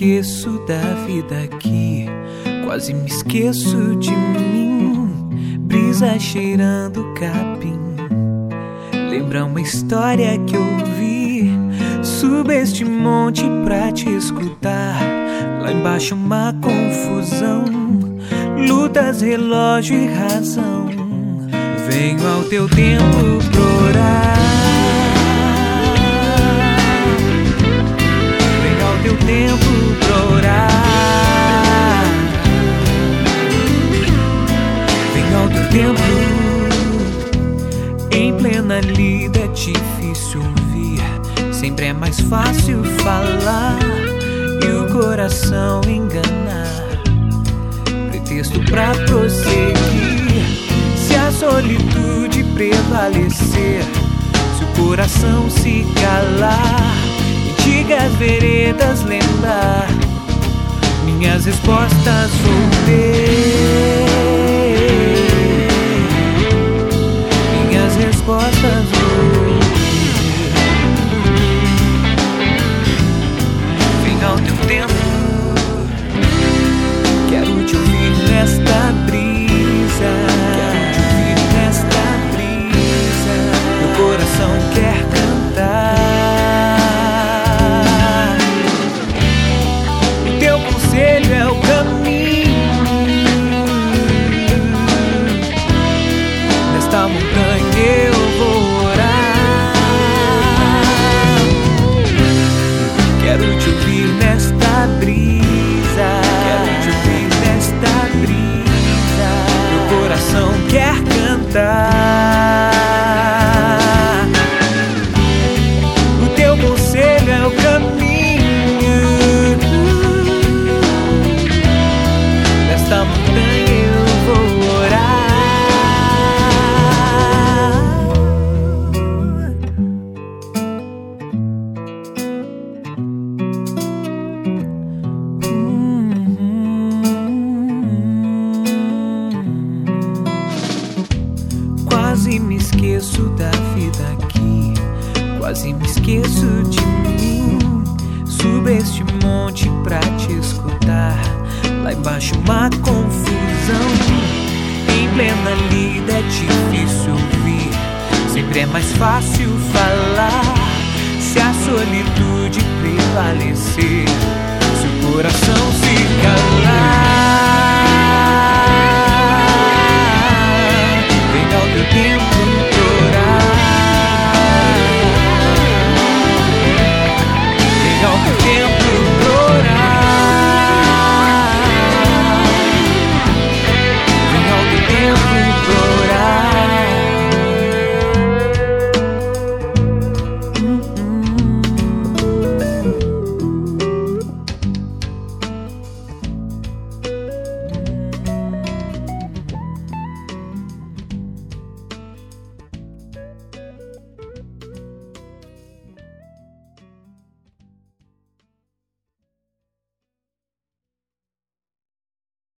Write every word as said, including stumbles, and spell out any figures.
esqueço da vida aqui, quase me esqueço de mim. Brisa cheirando capim, lembra uma história que eu vi. Subo este monte pra te escutar, lá embaixo uma confusão, lutas, relógio e razão. Venho ao teu templo pra orar, venho ao teu templo pra orar, venho ao teu templo. Em plena lida é difícil ouvir, sempre é mais fácil falar e o coração enganar, pretexto pra prosseguir. Se a solitude prevalecer, se o coração se calar, antigas veredas lembrar, minhas respostas vou ter, minhas respostas vou ter. Vem ao teu tempo, quero te ouvir nesta brisa, coração quer cantar. O teu conselho é o caminho, nesta montanha eu vou orar. Quero te ouvir nesta brisa, quero te ouvir nesta brisa. Meu coração quer cantar. É o caminho, nesta montanha eu vou orar. Quase me esqueço da vida aqui, quase me esqueço de mim. Subo este monte pra te escutar, lá embaixo uma confusão. Em plena lida é difícil ouvir, sempre é mais fácil falar. Se a solitude prevalecer,